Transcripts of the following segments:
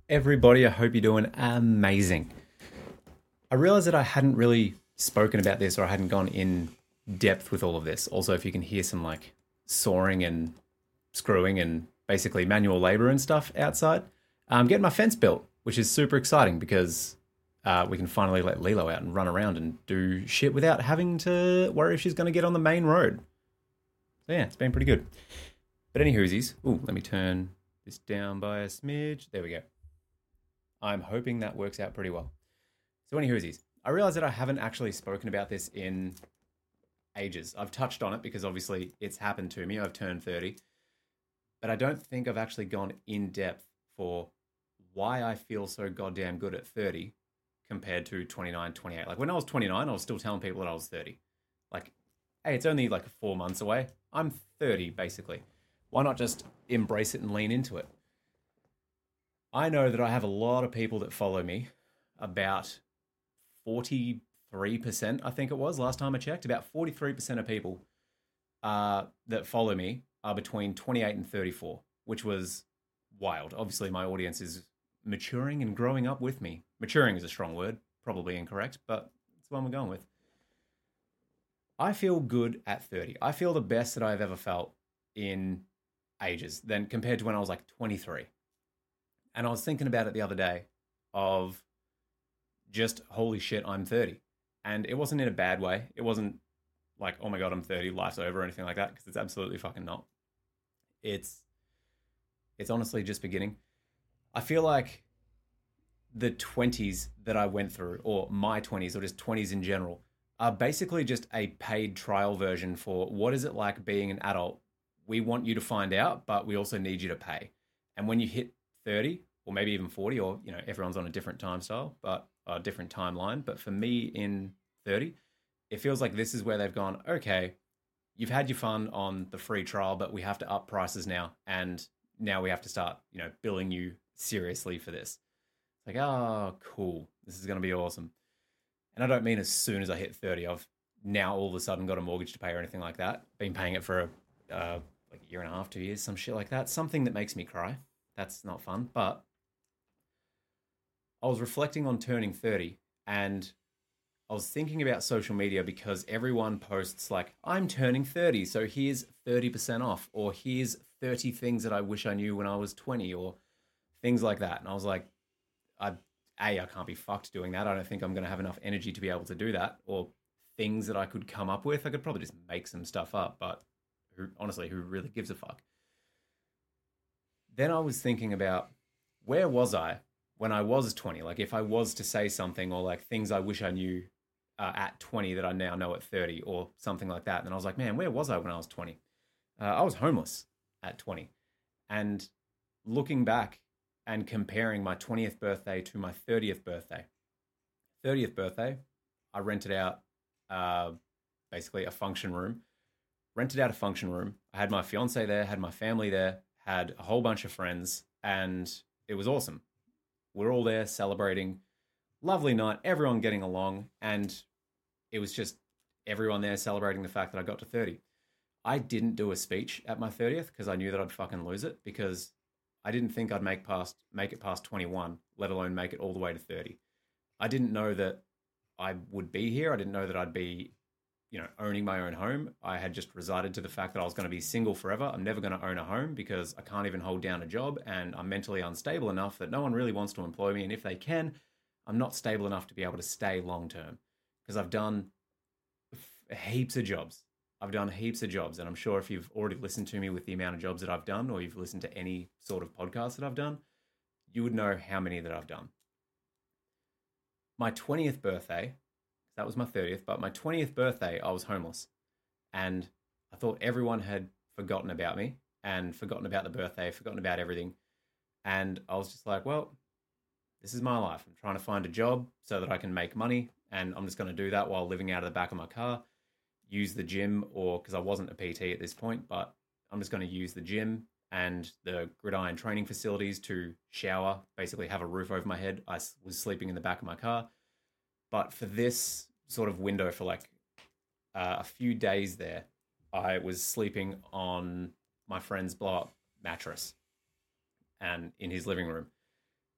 Everybody, I hope you're doing amazing. I realized that I hadn't really spoken about this or I hadn't gone in depth with all of this. Also, if you can hear some like sawing and screwing and basically manual labor and stuff outside, I'm getting my fence built, which is super exciting because we can finally let Lilo out and run around and do shit without having to worry if she's going to get on the main road. So, yeah, it's been pretty good. But any whoosies, ooh, let me turn this down by a smidge. There we go. I'm hoping that works out pretty well. So, any whoosies, I realize that I haven't actually spoken about this in ages. I've touched on it because obviously it's happened to me. I've turned 30, but I don't think I've actually gone in depth for why I feel so goddamn good at 30 compared to 29, 28. Like when I was 29, I was still telling people that I was 30. Like, hey, it's only like 4 months away. I'm 30 basically. Why not just embrace it and lean into it? I know that I have a lot of people that follow me, about 43%, I think it was last time I checked. About 43% of people that follow me are between 28 and 34, which was wild. Obviously, my audience is maturing and growing up with me. Maturing is a strong word, probably incorrect, but it's the one we're going with. I feel good at 30. I feel the best that I've ever felt in ages than compared to when I was like 23. And I was thinking about it the other day of just holy shit, I'm 30. And it wasn't in a bad way. It wasn't like, oh my God, I'm 30, life's over or anything like that, because it's absolutely fucking not. It's it's honestly just beginning. I feel like the 20s that I went through, or my 20s, or just 20s in general, are basically just a paid trial version for what is it like being an adult. We want you to find out, but we also need you to pay. And when you hit 30, or maybe even 40, or everyone's on a different time style, but a different timeline. But for me in 30, it feels like this is where they've gone, okay, you've had your fun on the free trial, but we have to up prices now. And now we have to start, billing you seriously for this. It's like, oh, cool. This is going to be awesome. And I don't mean as soon as I hit 30, I've now all of a sudden got a mortgage to pay or anything like that. Been paying it for like a year and a half, 2 years, some shit like that. Something that makes me cry. That's not fun. But I was reflecting on turning 30 and I was thinking about social media because everyone posts like, I'm turning 30, so here's 30% off, or here's 30 things that I wish I knew when I was 20, or things like that. And I was like, I, I can't be fucked doing that. I don't think I'm going to have enough energy to be able to do that, or things that I could come up with. I could probably just make some stuff up, but honestly, who really gives a fuck? Then I was thinking about where was I when I was 20? Like, if I was to say something, or like things I wish I knew at 20 that I now know at 30, or something like that. And I was like, man, where was I when I was 20? I was homeless at 20. And looking back and comparing my 20th birthday to my 30th birthday, 30th birthday, I rented out uh, basically a function room. Rented out a function room. I had my fiance there, had my family there, had a whole bunch of friends, and it was awesome. We're all there celebrating. Lovely night, everyone getting along, and it was just everyone there celebrating the fact that I got to 30. I didn't do a speech at my 30th because I knew that I'd fucking lose it, because I didn't think I'd make it past 21, let alone make it all the way to 30. I didn't know that I would be here. I didn't know that I'd be, owning my own home. I had just resided to the fact that I was going to be single forever. I'm never going to own a home because I can't even hold down a job, and I'm mentally unstable enough that no one really wants to employ me. And if they can, I'm not stable enough to be able to stay long term, because I've done heaps of jobs. I've done heaps of jobs, and I'm sure if you've already listened to me with the amount of jobs that I've done, or you've listened to any sort of podcast that I've done, you would know how many that I've done. My 20th birthday, that was my 30th, but my 20th birthday, I was homeless. And I thought everyone had forgotten about me and forgotten about the birthday, forgotten about everything. And I was just like, well, this is my life. I'm trying to find a job so that I can make money. And I'm just going to do that while living out of the back of my car, use the gym, or because I wasn't a PT at this point, but I'm just going to use the gym and the gridiron training facilities to shower, basically have a roof over my head. I was sleeping in the back of my car. But for this sort of window, for like a few days there, I was sleeping on my friend's blow up mattress and in his living room.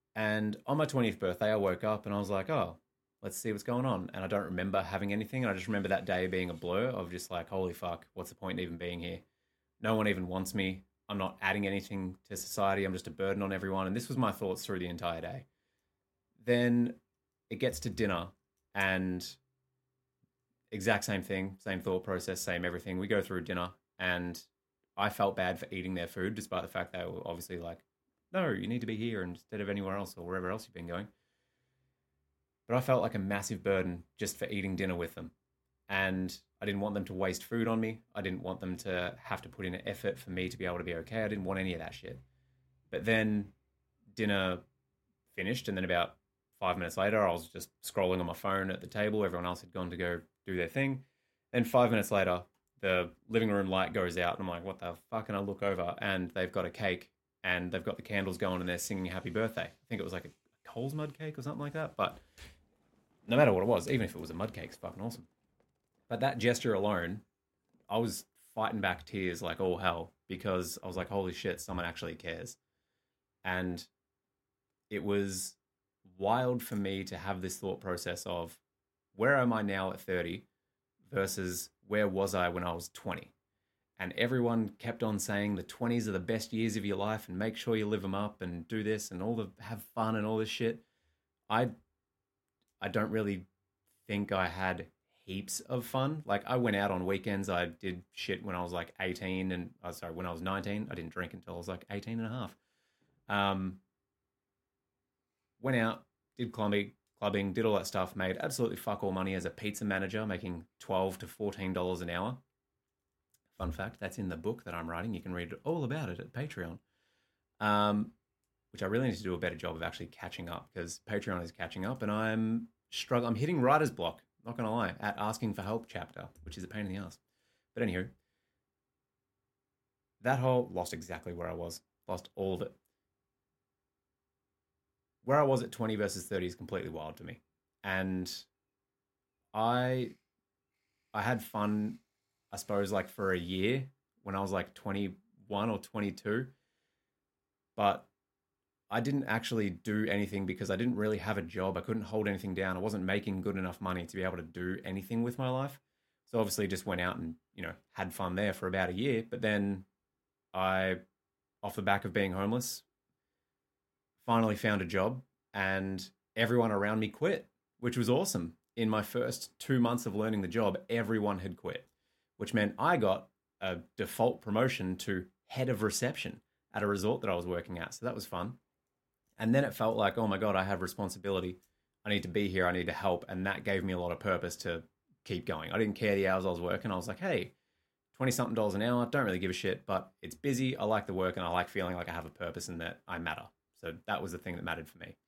And on my 20th birthday, I woke up and I was like, oh, let's see what's going on. And I don't remember having anything. I just remember that day being a blur of just like, holy fuck, what's the point in even being here? No one even wants me. I'm not adding anything to society. I'm just a burden on everyone. And this was my thoughts through the entire day. Then it gets to dinner and exact same thing, same thought process, same everything. We go through dinner and I felt bad for eating their food, despite the fact they were obviously like, no, you need to be here instead of anywhere else or wherever else you've been going. But I felt like a massive burden just for eating dinner with them. And I didn't want them to waste food on me. I didn't want them to have to put in an effort for me to be able to be okay. I didn't want any of that shit. But then dinner finished, and then about 5 minutes later, I was just scrolling on my phone at the table. Everyone else had gone to go do their thing. Then 5 minutes later, the living room light goes out, and I'm like, what the fuck? And I look over, and they've got a cake, and they've got the candles going, and they're singing happy birthday. I think it was like a Coles mud cake or something like that. But no matter what it was, even if it was a mud cake, it's fucking awesome. But that gesture alone, I was fighting back tears like all hell because I was like, holy shit, someone actually cares. And it was wild for me to have this thought process of where am I now at 30 versus where was I when I was 20? And everyone kept on saying the 20s are the best years of your life and make sure you live them up and do this and all the have fun and all this shit. I I don't really think I had heaps of fun. Like I went out on weekends. I did shit when I was like 18 and sorry, when I was 19. I didn't drink until I was like 18 and a half. Went out, did clubbing, did all that stuff, made absolutely fuck all money as a pizza manager, making $12 to $14 an hour. Fun fact, that's in the book that I'm writing. You can read all about it at Patreon. Which I really need to do a better job of actually catching up because Patreon is catching up and I'm struggling. I'm hitting writer's block, not going to lie, at asking for help chapter, which is a pain in the ass. But anywho, that whole lost exactly where I was, lost all of it. Where I was at 20 versus 30 is completely wild to me. And I I had fun, I suppose, like for a year when I was like 21 or 22, but I didn't actually do anything because I didn't really have a job. I couldn't hold anything down. I wasn't making good enough money to be able to do anything with my life. So obviously just went out and, had fun there for about a year. But then I, off the back of being homeless, finally found a job and everyone around me quit, which was awesome. In my first 2 months of learning the job, everyone had quit, which meant I got a default promotion to head of reception at a resort that I was working at. So that was fun. And then it felt like, oh my God, I have responsibility. I need to be here. I need to help. And that gave me a lot of purpose to keep going. I didn't care the hours I was working. I was like, hey, 20 something dollars an hour. Don't really give a shit, but it's busy. I like the work and I like feeling like I have a purpose and that I matter. So that was the thing that mattered for me.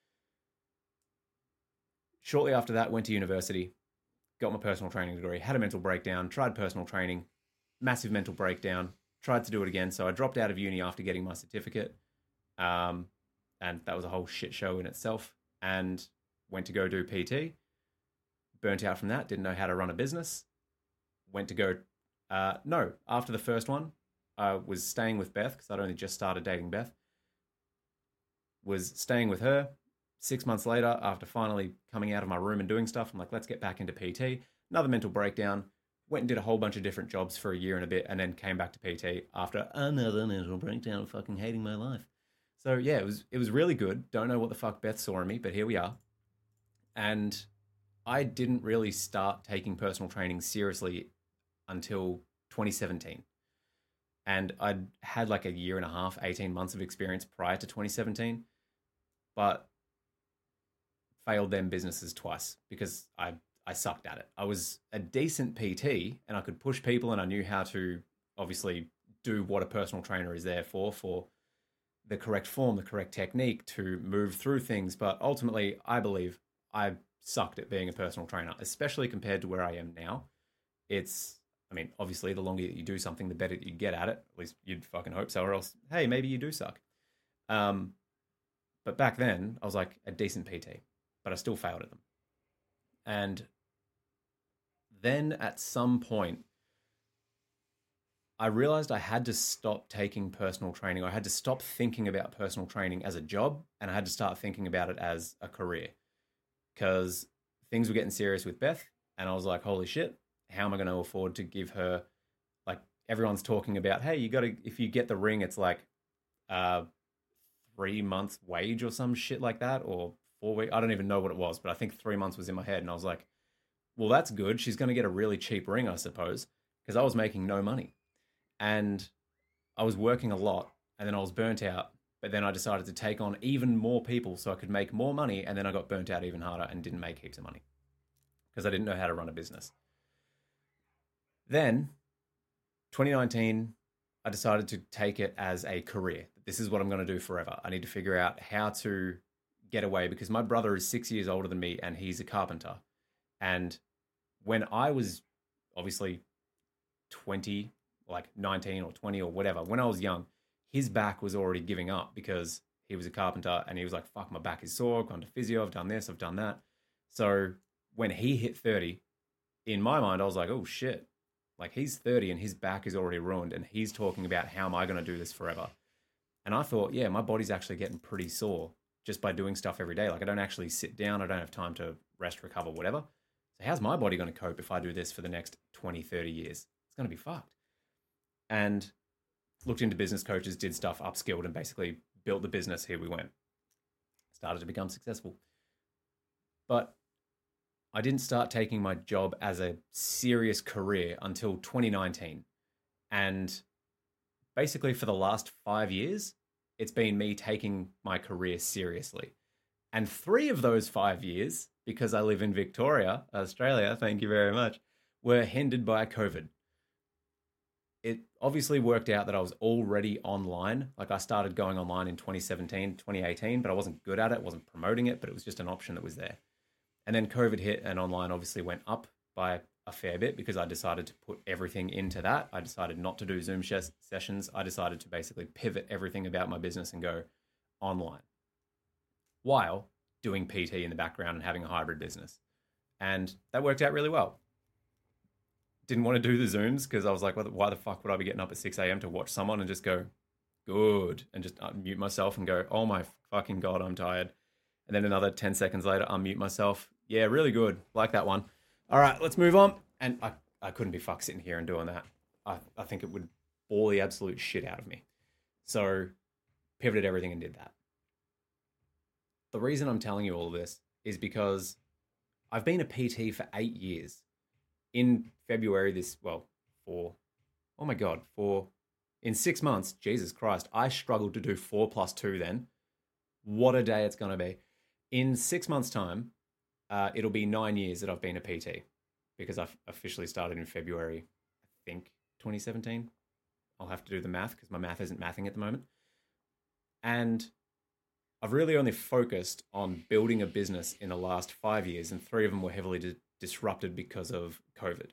Shortly after that, went to university, got my personal training degree, had a mental breakdown, tried personal training, massive mental breakdown, tried to do it again. So I dropped out of uni after getting my certificate. And that was a whole shit show in itself. And went to go do PT. Burnt out from that. Didn't know how to run a business. Went to go. No, after the first one, I was staying with Beth because I'd only just started dating Beth. Was staying with her. 6 months later, after finally coming out of my room and doing stuff, I'm like, let's get back into PT. Another mental breakdown. Went and did a whole bunch of different jobs for a year and a bit, and then came back to PT after another mental breakdown, fucking hating my life. So yeah, it was really good. Don't know what the fuck Beth saw in me, but here we are. And I didn't really start taking personal training seriously until 2017. And I'd had like a year and a half, 18 months of experience prior to 2017, but failed them businesses twice because I sucked at it. I was a decent PT and I could push people and I knew how to obviously do what a personal trainer is there for the correct form, the correct technique to move through things. But ultimately, I believe I sucked at being a personal trainer, especially compared to where I am now. Obviously, the longer that you do something, the better you get at it. At least you'd fucking hope so, or else, hey, maybe you do suck. But back then, I was like a decent PT, but I still failed at them. And then at some point, I realized I had to stop taking personal training. I had to stop thinking about personal training as a job, and I had to start thinking about it as a career because things were getting serious with Beth. And I was like, holy shit, how am I going to afford to give her, like, everyone's talking about, hey, you got to, if you get the ring, it's like 3 months wage or some shit like that, or 4 weeks. I don't even know what it was, but I think 3 months was in my head. And I was like, well, that's good. She's going to get a really cheap ring, I suppose, because I was making no money. And I was working a lot, and then I was burnt out. But then I decided to take on even more people so I could make more money. And then I got burnt out even harder and didn't make heaps of money because I didn't know how to run a business. Then 2019, I decided to take it as a career. This is what I'm going to do forever. I need to figure out how to get away because my brother is 6 years older than me and he's a carpenter. And when I was obviously 20, like 19 or 20 or whatever, when I was young, his back was already giving up because he was a carpenter and he was like, fuck, my back is sore. I've gone to physio. I've done this. I've done that. So when he hit 30, in my mind, I was like, oh shit, like he's 30 and his back is already ruined. And he's talking about how am I going to do this forever? And I thought, yeah, my body's actually getting pretty sore just by doing stuff every day. Like I don't actually sit down. I don't have time to rest, recover, whatever. So how's my body going to cope if I do this for the next 20, 30 years? It's going to be fucked. And looked into business coaches, did stuff, upskilled, and basically built the business. Here we went. Started to become successful. But I didn't start taking my job as a serious career until 2019. And basically for the last 5 years, it's been me taking my career seriously. And 3 of those 5 years, because I live in Victoria, Australia, thank you very much, were hindered by COVID. It obviously worked out that I was already online. Like I started going online in 2017, 2018, but I wasn't good at it, wasn't promoting it, but it was just an option that was there. And then COVID hit and online obviously went up by a fair bit because I decided to put everything into that. I decided not to do Zoom sessions. I decided to basically pivot everything about my business and go online while doing PT in the background and having a hybrid business. And that worked out really well. Didn't want to do the Zooms because I was like, why the fuck would I be getting up at 6 a.m. to watch someone and just go, good, and just unmute myself and go, oh my fucking God, I'm tired. And then another 10 seconds later, unmute myself. Yeah, really good. Like that one. All right, let's move on. And I couldn't be fucked sitting here and doing that. I think it would bore the absolute shit out of me. So pivoted everything and did that. The reason I'm telling you all of this is because I've been a PT for 8 years. In February, in 6 months, Jesus Christ, I struggled to do 4+2 then. What a day it's going to be. In 6 months' time, it'll be 9 years that I've been a PT because I've officially started in February, I think, 2017. I'll have to do the math because my math isn't mathing at the moment. And I've really only focused on building a business in the last 5 years, and 3 of them were heavily disrupted because of COVID.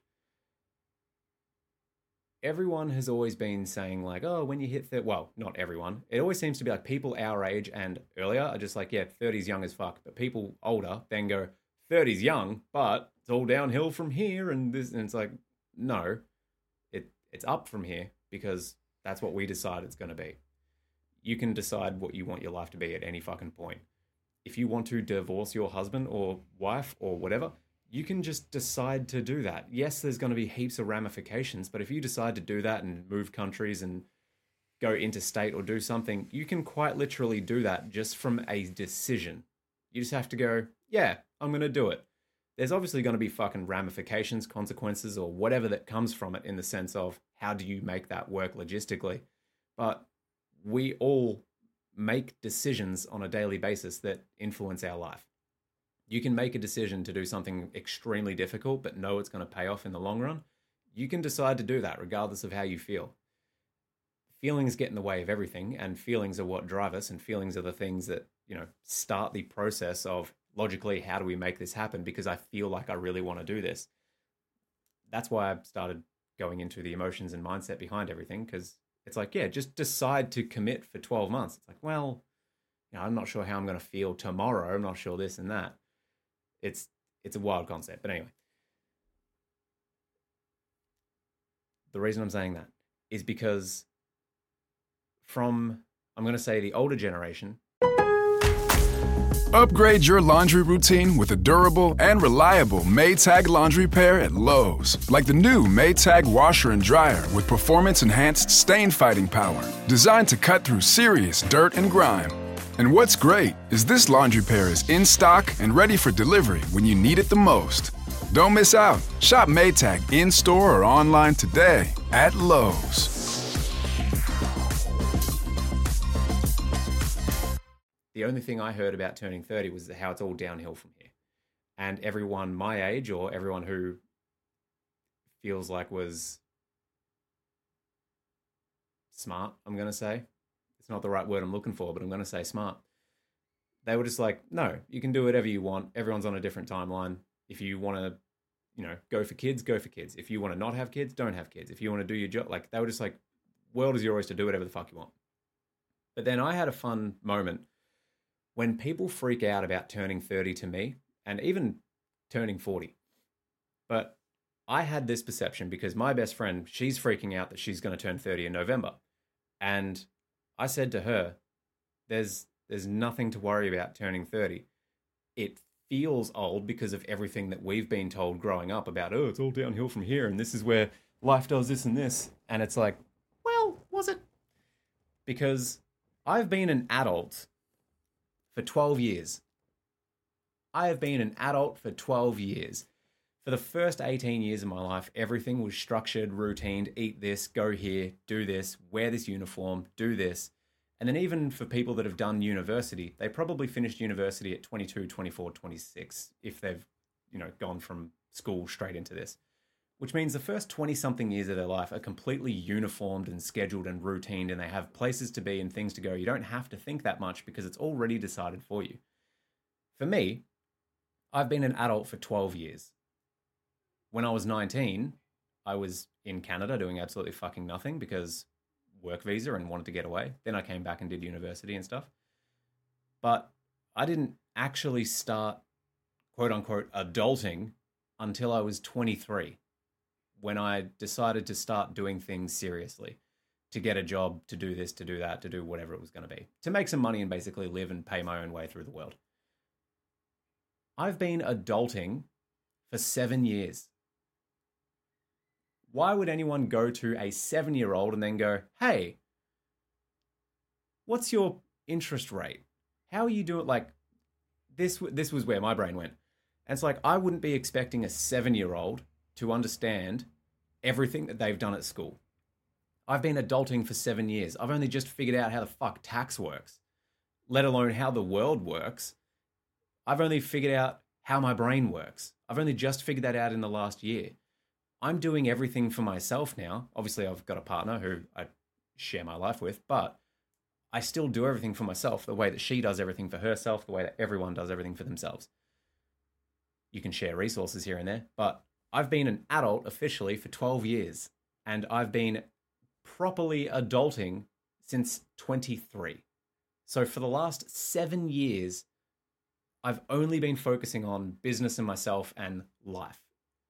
Everyone has always been saying like, oh, when you hit 30, well, not everyone. It always seems to be like people our age and earlier are just like, yeah, 30's young as fuck. But people older then go, 30's young, but it's all downhill from here. And this, and it's like, no, it's up from here because that's what we decide it's going to be. You can decide what you want your life to be at any fucking point. If you want to divorce your husband or wife or whatever, you can just decide to do that. Yes, there's going to be heaps of ramifications, but if you decide to do that and move countries and go interstate or do something, you can quite literally do that just from a decision. You just have to go, yeah, I'm going to do it. There's obviously going to be fucking ramifications, consequences, or whatever that comes from it in the sense of how do you make that work logistically. But we all make decisions on a daily basis that influence our life. You can make a decision to do something extremely difficult, but know it's going to pay off in the long run. You can decide to do that regardless of how you feel. Feelings get in the way of everything, and feelings are what drive us, and feelings are the things that, start the process of logically, how do we make this happen? Because I feel like I really want to do this. That's why I started going into the emotions and mindset behind everything, because it's like, yeah, just decide to commit for 12 months. It's like, well, I'm not sure how I'm going to feel tomorrow. I'm not sure this and that. It's a wild concept. But anyway, the reason I'm saying that is because from, I'm going to say, the older generation. Upgrade your laundry routine with a durable and reliable Maytag laundry pair at Lowe's. Like the new Maytag washer and dryer with performance-enhanced stain-fighting power. Designed to cut through serious dirt and grime. And what's great is this laundry pair is in stock and ready for delivery when you need it the most. Don't miss out. Shop Maytag in-store or online today at Lowe's. The only thing I heard about turning 30 was how it's all downhill from here. And everyone my age, or everyone who feels like was smart, I'm going to say. It's not the right word I'm looking for, but I'm going to say smart. They were just like, no, you can do whatever you want. Everyone's on a different timeline. If you want to, go for kids, go for kids. If you want to not have kids, don't have kids. If you want to do your job, like, they were just like, world is your oyster, do whatever the fuck you want. But then I had a fun moment when people freak out about turning 30 to me, and even turning 40. But I had this perception because my best friend, she's freaking out that she's going to turn 30 in November. And I said to her, there's nothing to worry about turning 30. It feels old because of everything that we've been told growing up about, oh, it's all downhill from here, and this is where life does this and this. And it's like, well, was it? Because I've been an adult for 12 years. I have been an adult for 12 years. For the first 18 years of my life, everything was structured, routine, eat this, go here, do this, wear this uniform, do this. And then even for people that have done university, they probably finished university at 22, 24, 26, if they've, gone from school straight into this. Which means the first 20-something years of their life are completely uniformed and scheduled and routined, and they have places to be and things to go. You don't have to think that much because it's already decided for you. For me, I've been an adult for 12 years. When I was 19, I was in Canada doing absolutely fucking nothing because work visa and wanted to get away. Then I came back and did university and stuff. But I didn't actually start, quote unquote, adulting until I was 23. When I decided to start doing things seriously, to get a job, to do this, to do that, to do whatever it was going to be, to make some money and basically live and pay my own way through the world. I've been adulting for 7 years. Why would anyone go to a 7-year-old and then go, hey, what's your interest rate? How are you doing? Like, this was where my brain went. And it's like, I wouldn't be expecting a 7-year-old to understand everything that they've done at school. I've been adulting for 7 years. I've only just figured out how the fuck tax works, let alone how the world works. I've only figured out how my brain works. I've only just figured that out in the last year. I'm doing everything for myself now. Obviously, I've got a partner who I share my life with, but I still do everything for myself the way that she does everything for herself, the way that everyone does everything for themselves. You can share resources here and there, but I've been an adult officially for 12 years, and I've been properly adulting since 23. So for the last 7 years, I've only been focusing on business and myself and life.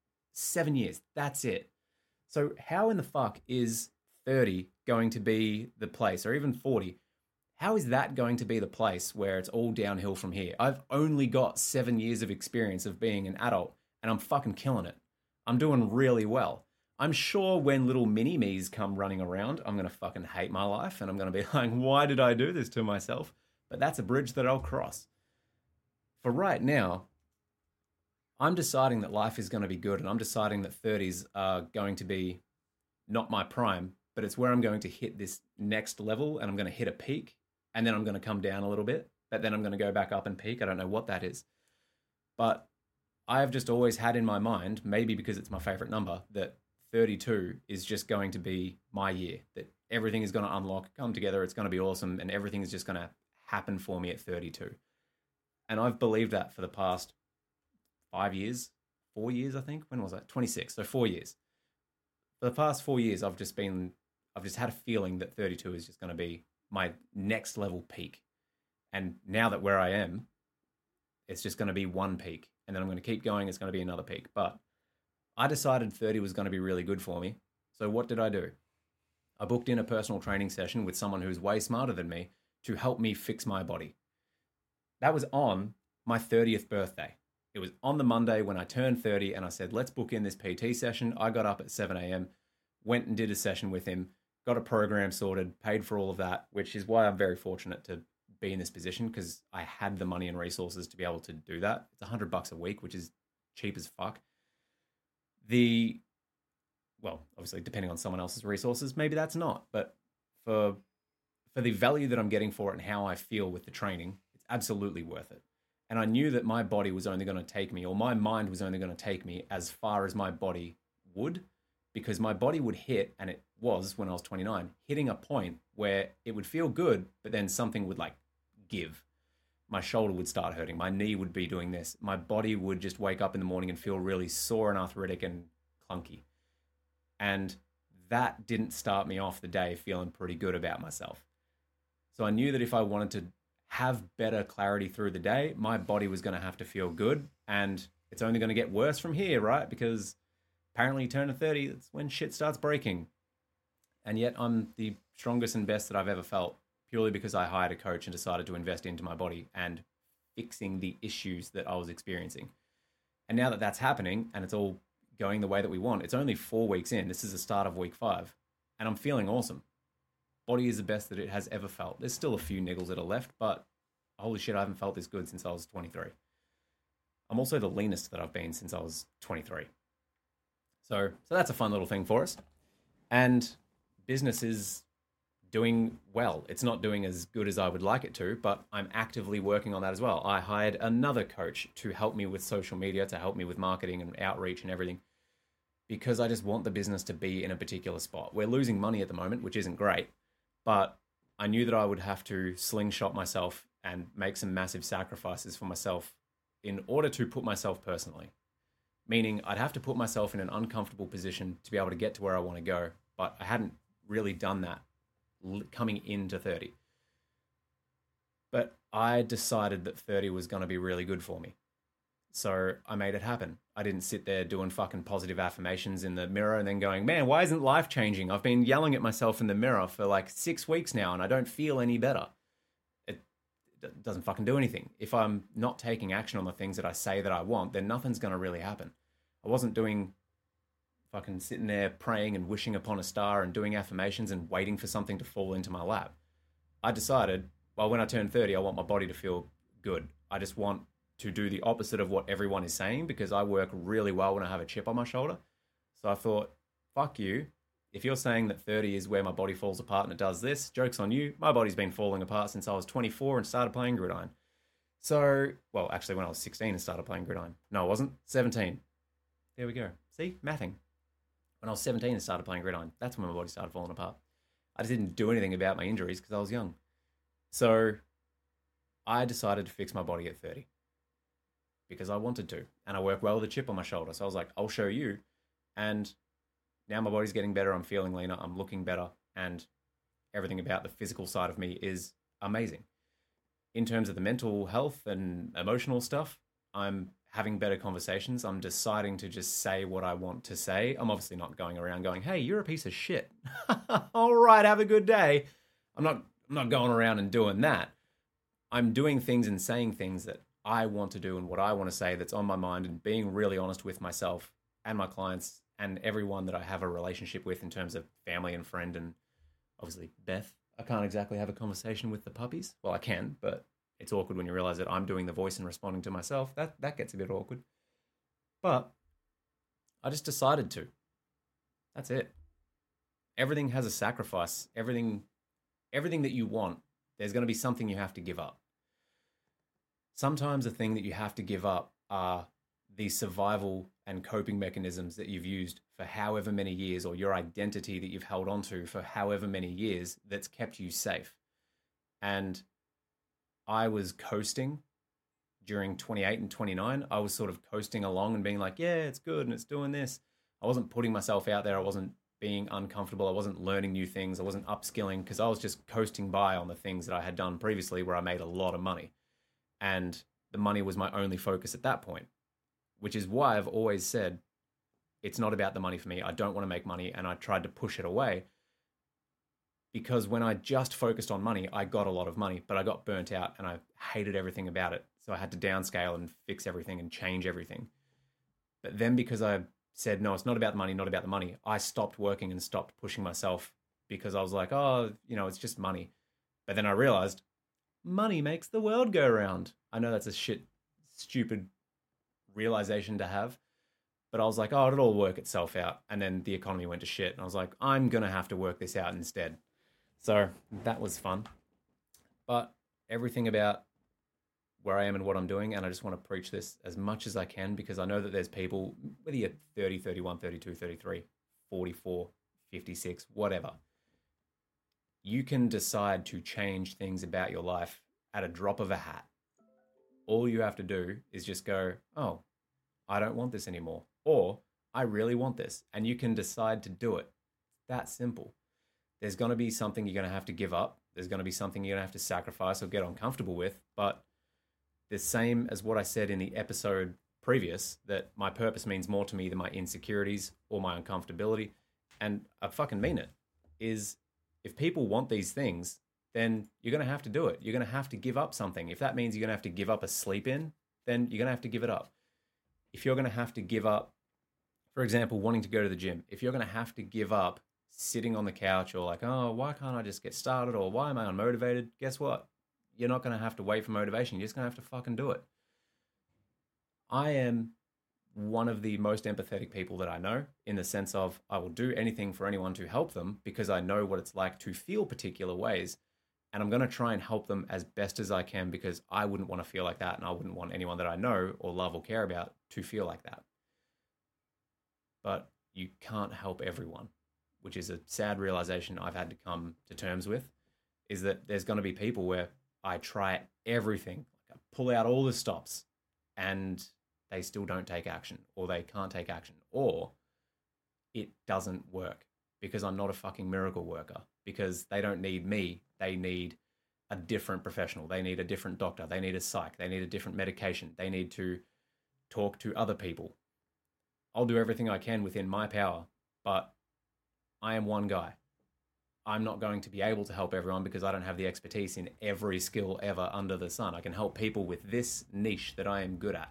7 years, that's it. So how in the fuck is 30 going to be the place, or even 40? How is that going to be the place where it's all downhill from here? I've only got 7 years of experience of being an adult, and I'm fucking killing it. I'm doing really well. I'm sure when little mini-me's come running around, I'm going to fucking hate my life, and I'm going to be like, why did I do this to myself? But that's a bridge that I'll cross. For right now, I'm deciding that life is going to be good, and I'm deciding that 30s are going to be not my prime, but it's where I'm going to hit this next level, and I'm going to hit a peak, and then I'm going to come down a little bit, but then I'm going to go back up and peak. I don't know what that is. But I have just always had in my mind, maybe because it's my favorite number, that 32 is just going to be my year, that everything is going to unlock, come together, it's going to be awesome, and everything is just going to happen for me at 32. And I've believed that for the past 4 years, I think. When was that? 26. So 4 years. For the past 4 years, I've just had a feeling that 32 is just going to be my next level peak. And now that where I am, it's just going to be one peak. And then I'm going to keep going. It's going to be another peak. But I decided 30 was going to be really good for me. So what did I do? I booked in a personal training session with someone who's way smarter than me to help me fix my body. That was on my 30th birthday. It was on the Monday when I turned 30, and I said, let's book in this PT session. I got up at 7 a.m., went and did a session with him, got a program sorted, paid for all of that, which is why I'm very fortunate to be in this position, because I had the money and resources to be able to do that. It's $100 a week, which is cheap as fuck. Well, obviously, depending on someone else's resources, maybe that's not. But for the value that I'm getting for it and how I feel with the training, it's absolutely worth it. And I knew that my body was only going to take me, or my mind was only going to take me as far as my body would, because my body would hit, and it was, when I was 29, hitting a point where it would feel good, but then something would like give. My shoulder would start hurting. My knee would be doing this. My body would just wake up in the morning and feel really sore and arthritic and clunky. And that didn't start me off the day feeling pretty good about myself. So I knew that if I wanted to have better clarity through the day, my body was going to have to feel good. And it's only going to get worse from here, right? Because apparently you turn to 30, that's when shit starts breaking. And yet I'm the strongest and best that I've ever felt, purely because I hired a coach and decided to invest into my body and fixing the issues that I was experiencing. And now that that's happening and it's all going the way that we want, it's only 4 weeks in. This is the start of week 5. And I'm feeling awesome. Body is the best that it has ever felt. There's still a few niggles that are left, but holy shit, I haven't felt this good since I was 23. I'm also the leanest that I've been since I was 23. So that's a fun little thing for us. And business is doing well. It's not doing as good as I would like it to, but I'm actively working on that as well. I hired another coach to help me with social media, to help me with marketing and outreach and everything, because I just want the business to be in a particular spot. We're losing money at the moment, which isn't great, but I knew that I would have to slingshot myself and make some massive sacrifices for myself in order to put myself personally. Meaning I'd have to put myself in an uncomfortable position to be able to get to where I want to go, but I hadn't really done that coming into 30. But I decided that 30 was going to be really good for me. So I made it happen. I didn't sit there doing fucking positive affirmations in the mirror and then going, man, why isn't life changing? I've been yelling at myself in the mirror for like 6 weeks now and I don't feel any better. It doesn't fucking do anything. If I'm not taking action on the things that I say that I want, then nothing's going to really happen. I wasn't doing fucking sitting there praying and wishing upon a star and doing affirmations and waiting for something to fall into my lap. I decided, well, when I turn 30, I want my body to feel good. I just want to do the opposite of what everyone is saying, because I work really well when I have a chip on my shoulder. So I thought, fuck you. If you're saying that 30 is where my body falls apart and it does this, joke's on you. My body's been falling apart since I was 24 and started playing gridiron. So, well, actually when I was 16 and started playing gridiron. No, I wasn't. 17. There we go. See? Mathing. When I was 17 and started playing gridiron, that's when my body started falling apart. I just didn't do anything about my injuries because I was young. So I decided to fix my body at 30 because I wanted to. And I work well with a chip on my shoulder. So I was like, I'll show you. And now my body's getting better. I'm feeling leaner. I'm looking better. And everything about the physical side of me is amazing. In terms of the mental health and emotional stuff, I'm having better conversations. I'm deciding to just say what I want to say. I'm obviously not going around going, hey, you're a piece of shit. All right, have a good day. I'm not going around and doing that. I'm doing things and saying things that I want to do and what I want to say that's on my mind, and being really honest with myself and my clients and everyone that I have a relationship with in terms of family and friend, and obviously Beth. I can't exactly have a conversation with the puppies. Well, I can, but it's awkward when you realize that I'm doing the voice and responding to myself. That gets a bit awkward. But I just decided to. That's it. Everything has a sacrifice. Everything that you want, there's going to be something you have to give up. Sometimes the thing that you have to give up are the survival and coping mechanisms that you've used for however many years, or your identity that you've held on to for however many years that's kept you safe. And I was coasting during 28 and 29. I was sort of coasting along and being like, yeah, it's good and it's doing this. I wasn't putting myself out there. I wasn't being uncomfortable. I wasn't learning new things. I wasn't upskilling, because I was just coasting by on the things that I had done previously where I made a lot of money. And the money was my only focus at that point, which is why I've always said it's not about the money for me. I don't want to make money, and I tried to push it away. because when I just focused on money, I got a lot of money, but I got burnt out and I hated everything about it. So I had to downscale and fix everything and change everything. But then because I said, no, it's not about the money, not about the money, I stopped working and stopped pushing myself because I was like, oh, it's just money. But then I realized money makes the world go round. I know that's a stupid realization to have, but I was like, oh, it'll all work itself out. And then the economy went to shit. And I was like, I'm going to have to work this out instead. So that was fun. But everything about where I am and what I'm doing, and I just want to preach this as much as I can because I know that there's people, whether you're 30, 31, 32, 33, 44, 56, whatever, you can decide to change things about your life at a drop of a hat. All you have to do is just go, oh, I don't want this anymore. Or I really want this. And you can decide to do it. That simple. There's going to be something you're going to have to give up. There's going to be something you're going to have to sacrifice or get uncomfortable with. But the same as what I said in the episode previous, that my purpose means more to me than my insecurities or my uncomfortability. And I fucking mean it, is if people want these things, then you're going to have to do it. You're going to have to give up something. If that means you're going to have to give up a sleep in, then you're going to have to give it up. If you're going to have to give up, for example, wanting to go to the gym, if you're going to have to give up sitting on the couch or like, oh, why can't I just get started? Or why am I unmotivated? Guess what? You're not going to have to wait for motivation. You're just going to have to fucking do it. I am one of the most empathetic people that I know, in the sense of I will do anything for anyone to help them because I know what it's like to feel particular ways. And I'm going to try and help them as best as I can because I wouldn't want to feel like that. And I wouldn't want anyone that I know or love or care about to feel like that. But you can't help everyone, which is a sad realization I've had to come to terms with, is that there's going to be people where I try everything, I pull out all the stops, and they still don't take action, or they can't take action, or it doesn't work because I'm not a fucking miracle worker, because they don't need me. They need a different professional. They need a different doctor. They need a psych. They need a different medication. They need to talk to other people. I'll do everything I can within my power, but I am one guy. I'm not going to be able to help everyone because I don't have the expertise in every skill ever under the sun. I can help people with this niche that I am good at.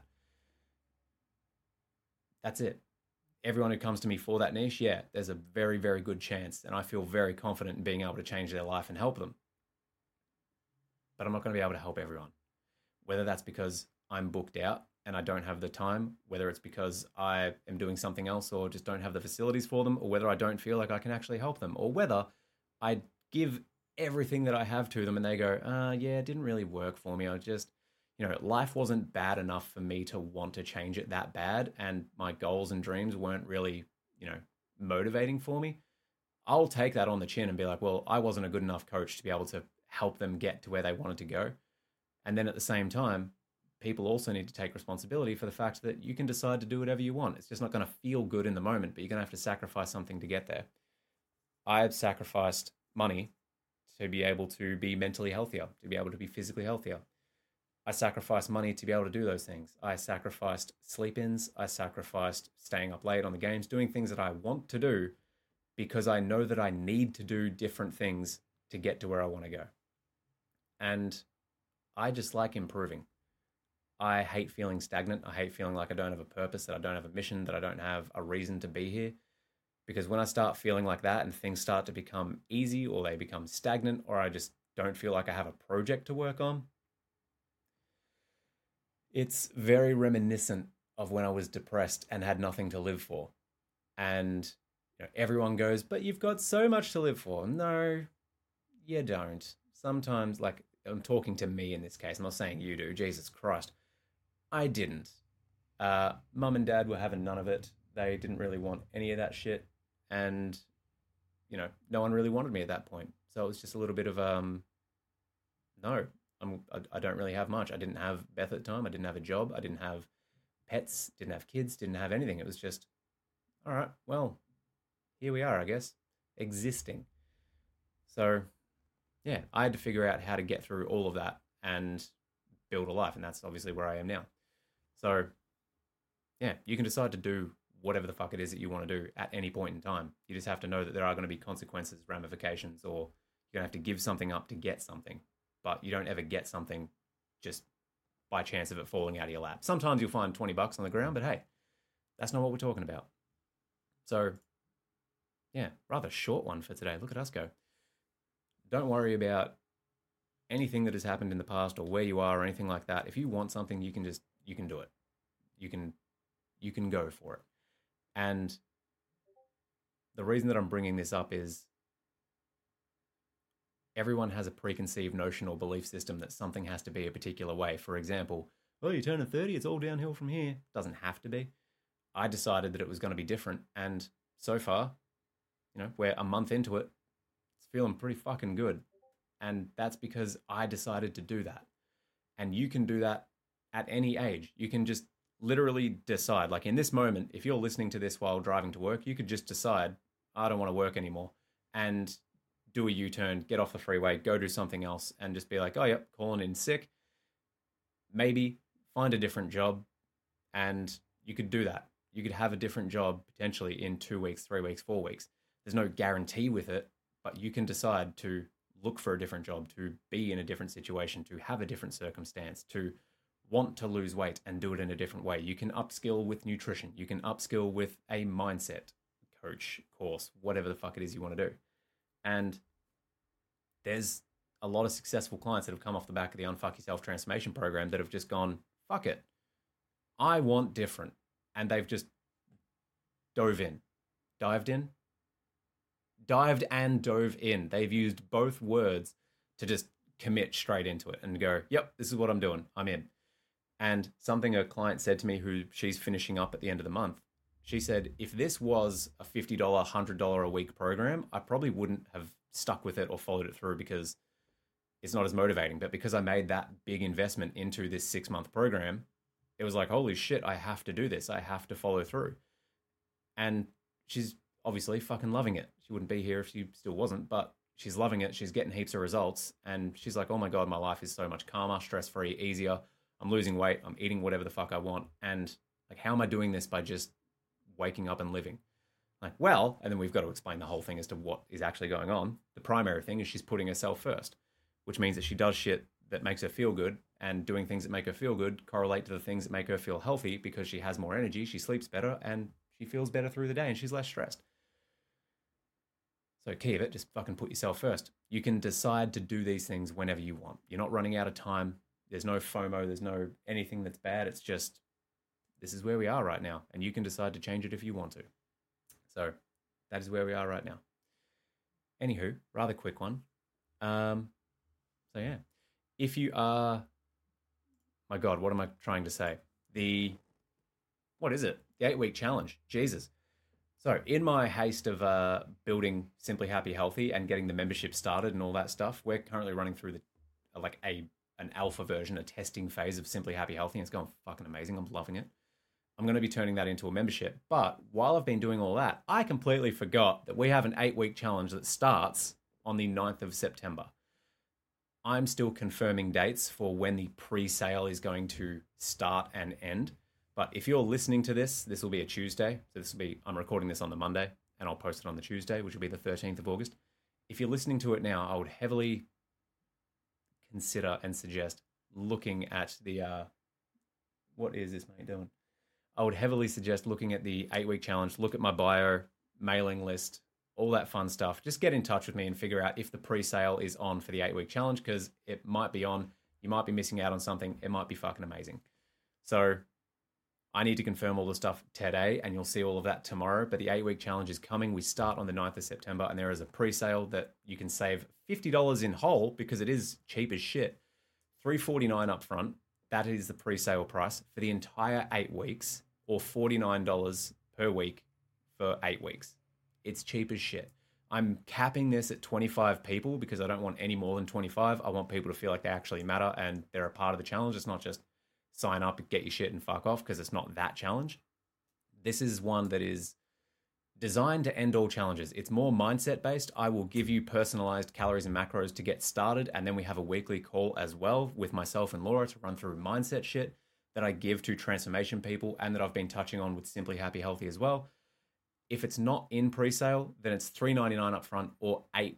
That's it. Everyone who comes to me for that niche, yeah, there's a very, very good chance, and I feel very confident in being able to change their life and help them. But I'm not going to be able to help everyone. Whether that's because I'm booked out and I don't have the time, whether it's because I am doing something else or just don't have the facilities for them, or whether I don't feel like I can actually help them, or whether I give everything that I have to them and they go, yeah, it didn't really work for me. I just, life wasn't bad enough for me to want to change it that bad. And my goals and dreams weren't really, motivating for me. I'll take that on the chin and be like, well, I wasn't a good enough coach to be able to help them get to where they wanted to go. And then at the same time, people also need to take responsibility for the fact that you can decide to do whatever you want. It's just not going to feel good in the moment, but you're going to have to sacrifice something to get there. I have sacrificed money to be able to be mentally healthier, to be able to be physically healthier. I sacrificed money to be able to do those things. I sacrificed sleep-ins. I sacrificed staying up late on the games, doing things that I want to do because I know that I need to do different things to get to where I want to go. And I just like improving. I hate feeling stagnant. I hate feeling like I don't have a purpose, that I don't have a mission, that I don't have a reason to be here. Because when I start feeling like that and things start to become easy, or they become stagnant, or I just don't feel like I have a project to work on, it's very reminiscent of when I was depressed and had nothing to live for. And everyone goes, but you've got so much to live for. No, you don't. Sometimes, like, I'm talking to me in this case. I'm not saying you do. Jesus Christ. I didn't. Mum and Dad were having none of it. They didn't really want any of that shit. And, no one really wanted me at that point. So it was just a little bit of, no, I don't really have much. I didn't have Beth at the time. I didn't have a job. I didn't have pets, didn't have kids, didn't have anything. It was just, all right, well, here we are, I guess, existing. So, yeah, I had to figure out how to get through all of that and build a life. And that's obviously where I am now. So, yeah, you can decide to do whatever the fuck it is that you want to do at any point in time. You just have to know that there are going to be consequences, ramifications, or You're going to have to give something up to get something, but you don't ever get something just by chance of it falling out of your lap. Sometimes you'll find $20 on the ground, but hey, that's not what we're talking about. So, yeah, rather short one for today. Look at us go. Don't worry about anything that has happened in the past or where you are or anything like that. If you want something, you can do it. You can go for it. And the reason that I'm bringing this up is everyone has a preconceived notion or belief system that something has to be a particular way. For example, oh, you're turning 30, it's all downhill from here. It doesn't have to be. I decided that it was going to be different. And so far, we're a month into it. It's feeling pretty fucking good. And that's because I decided to do that. And you can do that at any age. You can just literally decide. Like in this moment, if you're listening to this while driving to work, you could just decide, I don't want to work anymore. And do a U-turn, get off the freeway, go do something else, and just be like, oh, yep, calling in sick. Maybe find a different job, and you could do that. You could have a different job potentially in 2 weeks, 3 weeks, 4 weeks. There's no guarantee with it, but you can decide to look for a different job, to be in a different situation, to have a different circumstance, to want to lose weight and do it in a different way. You can upskill with nutrition. You can upskill with a mindset coach course, whatever the fuck it is you want to do. And there's a lot of successful clients that have come off the back of the Unfuck Yourself transformation program that have just gone, fuck it, I want different. And they've just dived and dove in. They've used both words to just commit straight into it and go, yep, this is what I'm doing. I'm in. And something a client said to me who she's finishing up at the end of the month, she said, if this was a $50, $100 a week program, I probably wouldn't have stuck with it or followed it through because it's not as motivating. But because I made that big investment into this 6-month program, it was like, holy shit, I have to do this. I have to follow through. And she's obviously fucking loving it. She wouldn't be here if she still wasn't, but she's loving it. She's getting heaps of results. And she's like, oh my God, my life is so much calmer, stress-free, easier. I'm losing weight. I'm eating whatever the fuck I want. And like, how am I doing this by just waking up and living? Like, well, and then we've got to explain the whole thing as to what is actually going on. The primary thing is she's putting herself first, which means that she does shit that makes her feel good, and doing things that make her feel good correlate to the things that make her feel healthy because she has more energy, she sleeps better, and she feels better through the day, and she's less stressed. So key of it, just fucking put yourself first. You can decide to do these things whenever you want. You're not running out of time. There's no FOMO. There's no anything that's bad. It's just, this is where we are right now, and you can decide to change it if you want to. So that is where we are right now. Anywho, rather quick one. So yeah, if you are, my God, what am I trying to say? What is it? The 8-week challenge. Jesus. So in my haste of building Simply Happy Healthy and getting the membership started and all that stuff, we're currently running through an alpha version, a testing phase of Simply Happy Healthy, and it's going fucking amazing. I'm loving it. I'm going to be turning that into a membership. But while I've been doing all that, I completely forgot that we have an 8-week challenge that starts on the 9th of September. I'm still confirming dates for when the pre-sale is going to start and end. But if you're listening to this, this will be a Tuesday. So I'm recording this on the Monday and I'll post it on the Tuesday, which will be the 13th of August. If you're listening to it now, I would heavily consider and suggest looking at the, what is this mate doing? I would heavily suggest looking at the 8-week challenge, look at my bio, mailing list, all that fun stuff. Just get in touch with me and figure out if the pre-sale is on for the 8-week challenge, because it might be on. You might be missing out on something. It might be fucking amazing. So I need to confirm all the stuff today, and you'll see all of that tomorrow. But the 8-week challenge is coming. We start on the 9th of September, and there is a pre-sale that you can save $50 in whole because it is cheap as shit. $349 up front. That is the pre-sale price for the entire 8 weeks, or $49 per week for 8 weeks. It's cheap as shit. I'm capping this at 25 people because I don't want any more than 25. I want people to feel like they actually matter and they're a part of the challenge. It's not just sign up, get your shit and fuck off, because it's not that challenge. This is one that is designed to end all challenges. It's more mindset based. I will give you personalized calories and macros to get started. And then we have a weekly call as well with myself and Laura to run through mindset shit that I give to transformation people and that I've been touching on with Simply Happy Healthy as well. If it's not in pre-sale, then it's $399 up front or $8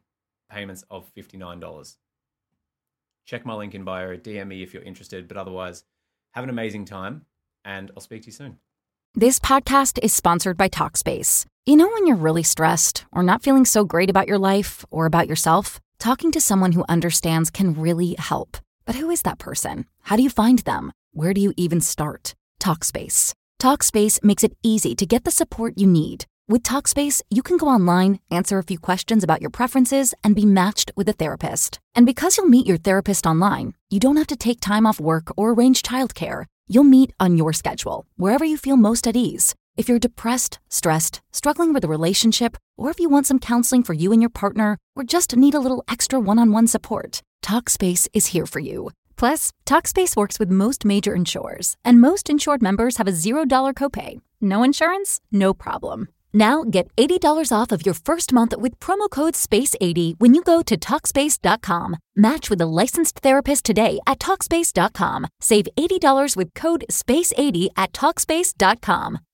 payments of $59. Check my link in bio, DM me if you're interested, but otherwise, have an amazing time, and I'll speak to you soon. This podcast is sponsored by Talkspace. You know when you're really stressed or not feeling so great about your life or about yourself? Talking to someone who understands can really help. But who is that person? How do you find them? Where do you even start? Talkspace. Talkspace makes it easy to get the support you need. With Talkspace, you can go online, answer a few questions about your preferences, and be matched with a therapist. And because you'll meet your therapist online, you don't have to take time off work or arrange childcare. You'll meet on your schedule, wherever you feel most at ease. If you're depressed, stressed, struggling with a relationship, or if you want some counseling for you and your partner, or just need a little extra one-on-one support, Talkspace is here for you. Plus, Talkspace works with most major insurers, and most insured members have a $0 copay. No insurance? No problem. Now get $80 off of your first month with promo code SPACE80 when you go to Talkspace.com. Match with a licensed therapist today at Talkspace.com. Save $80 with code SPACE80 at Talkspace.com.